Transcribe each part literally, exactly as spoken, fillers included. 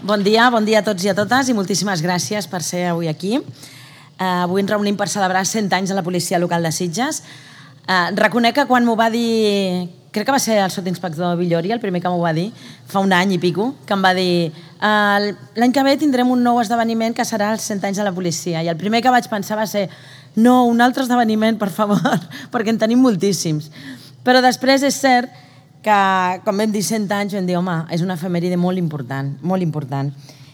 Bon dia, bon dia a tots i a totes i moltíssimes gràcies per ser avui aquí. Uh, avui ens reunim per celebrar cent anys de la Policia Local de Sitges. Uh, reconec que quan m'ho va dir, crec que va ser el sotsinspector Villori, el primer que m'ho va dir, fa un any i pico, que em va dir uh, l'any que ve tindrem un nou esdeveniment que serà els cent anys de la policia. I el primer que vaig pensar va ser no, un altre esdeveniment, per favor, perquè en tenim moltíssims. Però després és cert que, com vam dir cent anys, vam dir, home, és una efemèride molt important, molt important.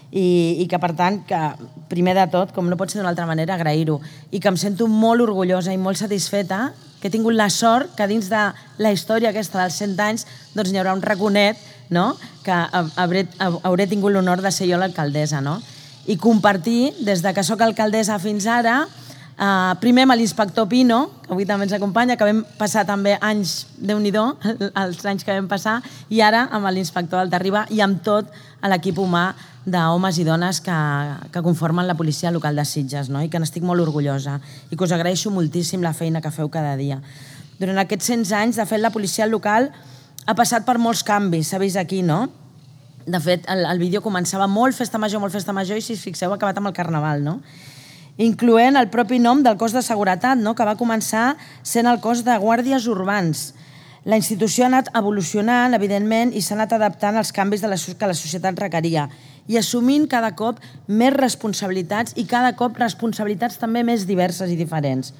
I, i que, per tant, que primer de tot, com no pot ser d'una altra manera, agrair-ho. I que em sento molt orgullosa i molt satisfeta que he tingut la sort que dins de la història aquesta dels cent anys doncs hi haurà un raconet, no?, que hauré, hauré tingut l'honor de ser jo l'alcaldessa, no? I compartir, des de que soc alcaldessa fins ara, Uh, primer amb l'inspector Pino, que avui també ens acompanya, que vam passar també anys, Déu-n'hi-do, els anys que vam passar, i ara amb l'inspector Altarriba i amb tot l'equip humà d'homes i dones que, que conformen la Policia Local de Sitges, no? I que n'estic molt orgullosa i que us agraeixo moltíssim la feina que feu cada dia. Durant aquests cent anys, de fet, la Policia Local ha passat per molts canvis, s'ha vist aquí, no? De fet, el, el vídeo començava molt festa major, molt festa major, i si us fixeu ha acabat amb el Carnaval, no? Incloent el propi nom del cos de seguretat, no?, que va començar sent el cos de guàrdies urbans. La institució ha anat evolucionant, evidentment, i s'ha anat adaptant als canvis de la, que la societat requeria i assumint cada cop més responsabilitats i cada cop responsabilitats també més diverses i diferents.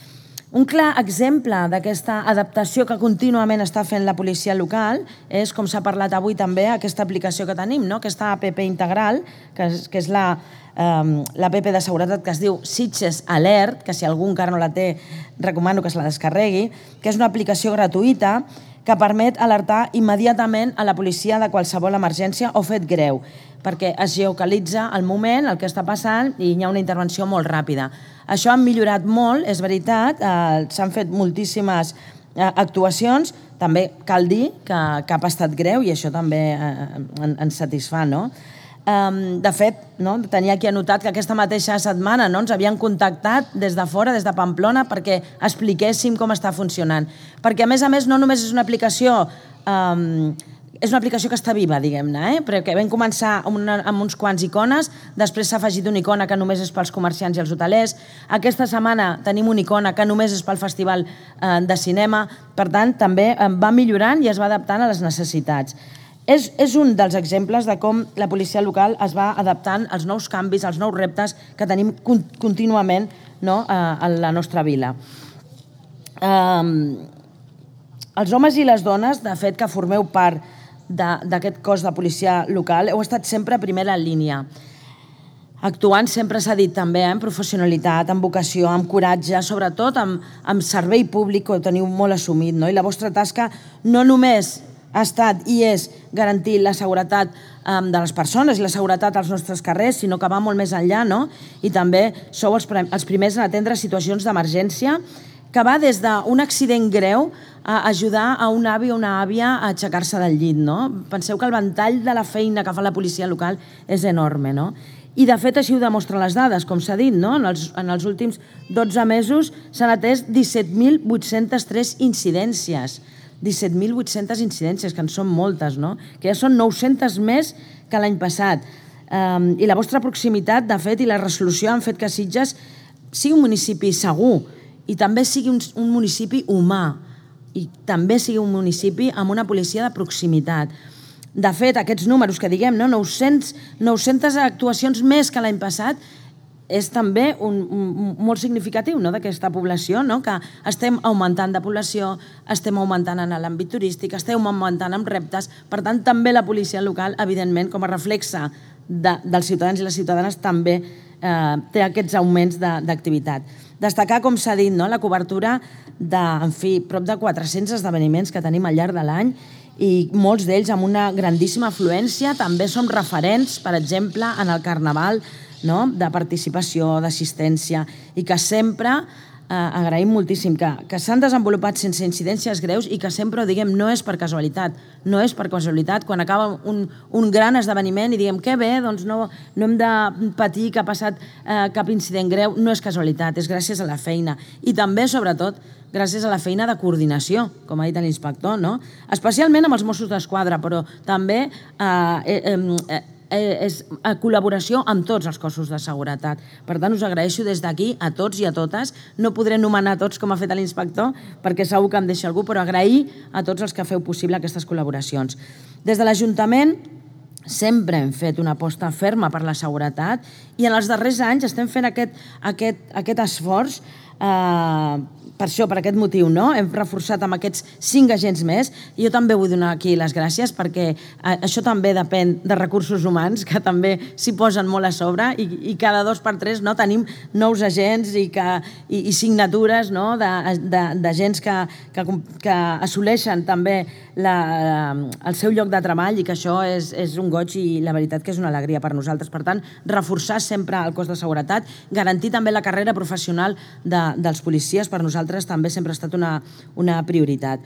Un clar exemple d'aquesta adaptació que contínuament està fent la policia local és, com s'ha parlat avui també, aquesta aplicació que tenim, no?, aquesta app integral, que és, que és la Um, l'app de seguretat que es diu Sitges Alert, que si algú encara no la té recomano que se la descarregui, que és una aplicació gratuïta que permet alertar immediatament a la policia de qualsevol emergència o fet greu, perquè es geolocalitza el moment, el que està passant, i hi ha una intervenció molt ràpida. Això ha millorat molt, és veritat, eh, s'han fet moltíssimes eh, actuacions, també cal dir que cap ha estat greu i això també eh, en, ens satisfà, no? Um, de fet, no, tenia aquí anotat que aquesta mateixa setmana, no, ens havien contactat des de fora, des de Pamplona, perquè expliquéssim com està funcionant. Perquè, a més a més, no només és una aplicació, um, és una aplicació que està viva, diguem-ne, eh? Perquè vam començar amb, una, amb uns quants icones, després s'ha afegit una icona que només és pels comerciants i els hotelers, aquesta setmana tenim una icona que només és pel Festival eh, de Cinema, per tant, també eh, va millorant i es va adaptant a les necessitats. És, és un dels exemples de com la policia local es va adaptant als nous canvis, als nous reptes que tenim contínuament, no?, a, a la nostra vila. Um, els homes i les dones, de fet, que formeu part d'aquest cos de policia local, heu estat sempre a primera línia, actuant, sempre s'ha dit també, amb professionalitat, amb vocació, amb coratge, sobretot amb, amb servei públic que ho teniu molt assumit, no? I la vostra tasca no només ha estat i és garantir la seguretat um, de les persones i la seguretat als nostres carrers, sinó que va molt més enllà, no? I també sou els, els primers en atendre situacions d'emergència, que va des d'un accident greu a ajudar a un avi o una àvia a aixecar-se del llit, no? Penseu que el ventall de la feina que fa la policia local és enorme, no? I, de fet, així ho demostren les dades, com s'ha dit, no? En els, en els últims dotze mesos s'han atès disset mil vuit-centes tres incidències. disset mil vuit-centes incidències, que en són moltes, no? Que ja són nou-centes més que l'any passat. Um, I la vostra proximitat, de fet, i la resolució han fet que Sitges sigui un municipi segur i també sigui un, un municipi humà i també sigui un municipi amb una policia de proximitat. De fet, aquests números que diguem, no? nou-cents, nou-centes actuacions més que l'any passat, és també un, un, molt significatiu, no?, d'aquesta població, no?, que estem augmentant de població, estem augmentant en l'àmbit turístic, estem augmentant en reptes, per tant, també la policia local, evidentment, com a reflexe de, dels ciutadans i les ciutadanes, també eh, té aquests augments d'activitat. Destacar, com s'ha dit, no?, la cobertura de, en fi, prop de quatre-cents esdeveniments que tenim al llarg de l'any i molts d'ells amb una grandíssima afluència. També som referents, per exemple, en el Carnaval, no?, de participació, d'assistència, i que sempre eh, agraïm moltíssim que, que s'han desenvolupat sense incidències greus i que sempre ho diguem, no és per casualitat, no és per casualitat. Quan acaba un, un gran esdeveniment i diguem que bé, doncs no, no hem de patir que ha passat eh, cap incident greu, no és casualitat, és gràcies a la feina. I també, sobretot, gràcies a la feina de coordinació, com ha dit l'inspector, no? Especialment amb els Mossos d'Esquadra, però també eh, eh, eh, és col·laboració amb tots els cossos de seguretat. Per tant, us agraeixo des d'aquí a tots i a totes. No podré nomenar tots com ha fet l'inspector, perquè segur que em deixa algú, però agrair a tots els que feu possible aquestes col·laboracions. Des de l'Ajuntament sempre hem fet una aposta ferma per la seguretat i en els darrers anys estem fent aquest, aquest, aquest esforç eh, per això, per aquest motiu, no? Hem reforçat amb aquests cinc agents més i jo també vull donar aquí les gràcies perquè això també depèn de recursos humans que també s'hi posen molt a sobre i, i cada dos per tres no, tenim nous agents i, que, i, i signatures no, d'agents que, que, que assoleixen també la, el seu lloc de treball i que això és, és un goig i la veritat que és una alegria per nosaltres. Per tant, reforçar sempre el cos de seguretat, garantir també la carrera professional de, dels policies per nosaltres també sempre ha estat una, una prioritat.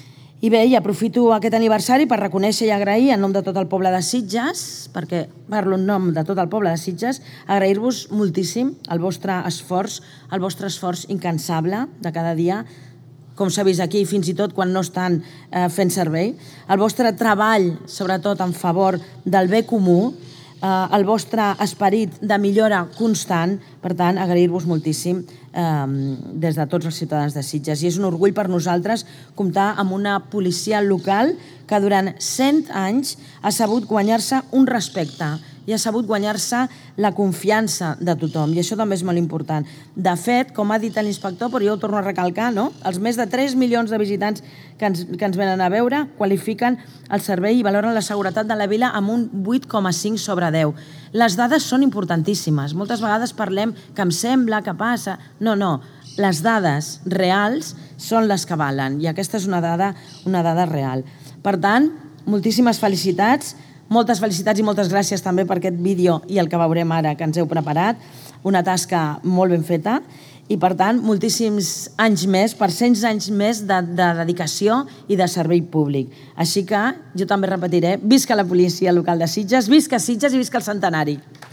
I bé, i aprofito aquest aniversari per reconèixer i agrair en nom de tot el poble de Sitges, perquè parlo en nom de tot el poble de Sitges, agrair-vos moltíssim el vostre esforç, el vostre esforç incansable de cada dia, com s'ha vist aquí, fins i tot quan no estan eh, fent servei, el vostre treball, sobretot en favor del bé comú, eh, el vostre esperit de millora constant, per tant, agrair-vos moltíssim eh, des de tots els ciutadans de Sitges. I és un orgull per nosaltres comptar amb una policia local que durant cent anys ha sabut guanyar-se un respecte i ha sabut guanyar-se la confiança de tothom, i això també és molt important. De fet, com ha dit l'inspector, però jo ho torno a recalcar, no? Els més de tres milions de visitants que ens, que ens venen a veure qualifiquen el servei i valoren la seguretat de la vila amb un vuit coma cinc sobre deu. Les dades són importantíssimes. Moltes vegades parlem que em sembla, que passa... No, no. Les dades reals són les que valen, i aquesta és una dada, una dada real. Per tant, moltíssimes felicitats, moltes felicitats i moltes gràcies també per aquest vídeo i el que veurem ara que ens heu preparat. Una tasca molt ben feta i, per tant, moltíssims anys més, per cents anys més de, de dedicació i de servei públic. Així que jo també repetiré, visca la policia local de Sitges, visca Sitges i visca el centenari.